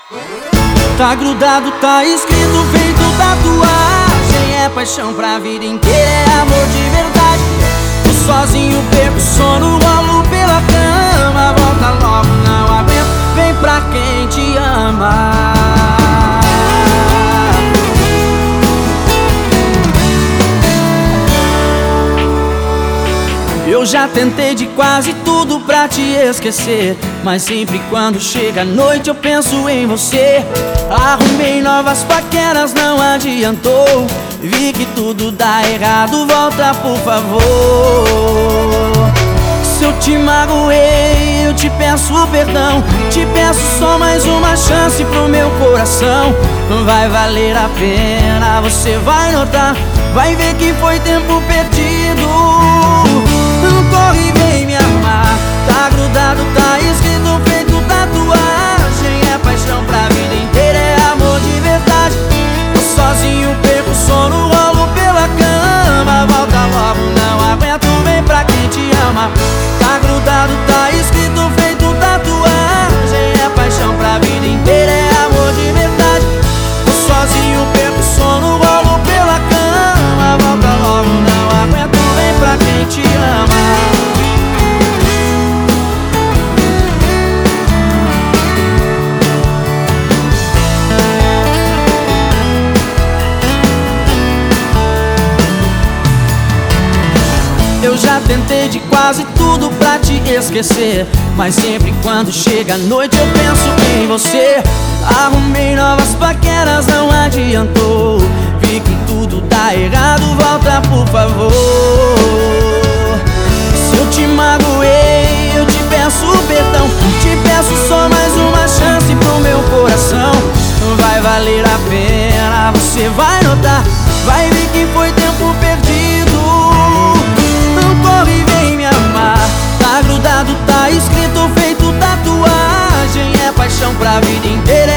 Tá grudado, tá escrito, feito tatuagem. É paixão pra vida inteira, é amor de verdade. Tô sozinho, perco sono, rolo pela cama. Volta logo, não aguento, vem pra quem te ama. Eu já tentei de quase tudo pra te esquecer, mas sempre quando chega a noite eu penso em você. Arrumei novas paqueras, não adiantou. Vi que tudo dá errado, volta por favor. Se eu te magoei, eu te peço perdão. Te peço só mais uma chance pro meu coração. Vai valer a pena, você vai notar. Vai ver que foi tempo perdido. Corre, vem me amar. Tá grudado, tá escrito, feito tatuagem. É paixão pra vida inteira, é amor de verdade. Tô sozinho, perco sono, rolo pela cama. Volta logo, não aguento, vem pra quem te ama. Tá grudado, tá escrito, feito tatuagem. É paixão pra vida inteira, é amor de verdade. Tô sozinho, perco sono, rolo pela cama. Volta logo, não aguento, vem pra quem te ama. Eu já tentei de quase tudo pra te esquecer, mas sempre quando chega a noite eu penso em você. Arrumei novas paqueras, não adiantou. Vi que tudo dá errado, volta por favor. Se eu te magoei, eu te peço perdão. Te peço só mais uma chance pro meu coração. Vai valer a pena, você vai notar. Vai ver que foi tempo perdido. Corre, vem me amar. Tá grudado, tá escrito, feito tatuagem. É paixão pra vida inteira.